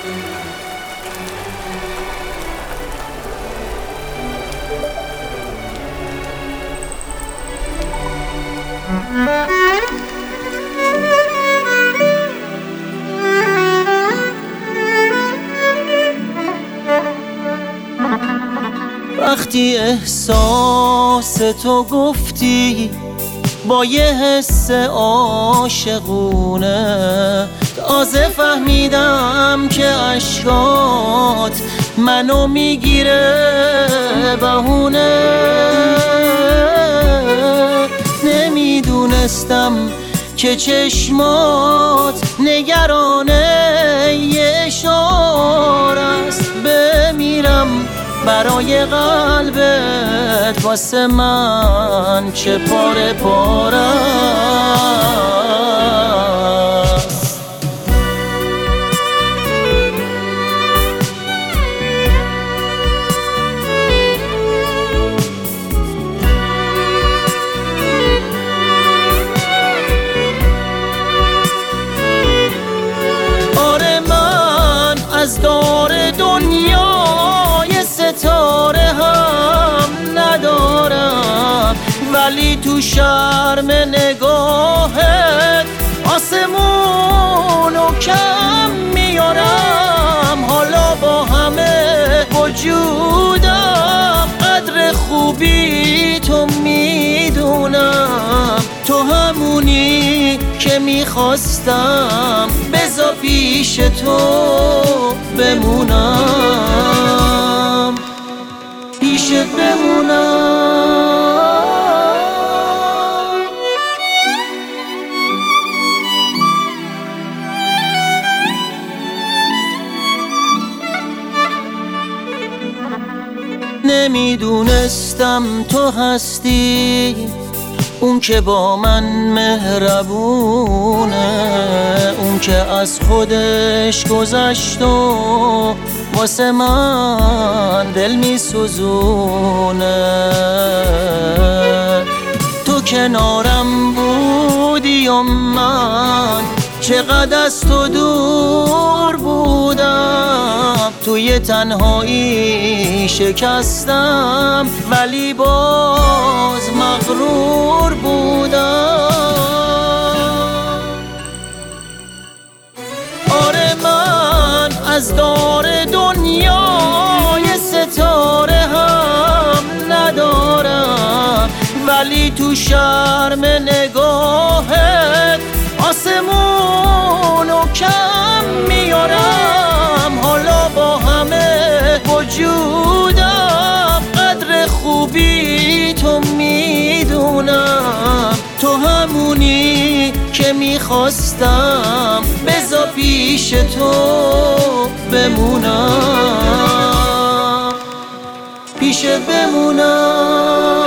وقتی احساس تو گفتی با یه حس عاشقونه، تازه فهمیدم که اشکات منو میگیره بهونه. نمیدونستم که چشمات نگرانه یه اشاره است. بمیرم برای قلبت، واسه من چه پاره پاره است. آره من از دور دنیای ستاره هم ندارم، ولی تو شرم نگاهت آسمونو کم میارم. حالا با همه وجودم قدر خوبی تو میدونم. تو همونی که میخواستم، بذار پیش تو بمونم، پیشت بمونم. نمیدونستم تو هستی اون که با من مهربونه، اون که از خودش گذشت و واسه من دل میسوزونه. تو کنارم بودی و من چقدر از تو دور بودم. توی تنهایی شکستم ولی باز مغرور بودم. آره من از دور دنیای ستاره هم ندارم، ولی تو شرم نگاهت آسمونو کم میارم. حالا با همه وجودم قدر خوبی تو میدونم. تو همونی که میخواستم، بذار پیش تو بمونم، پیشت بمونم.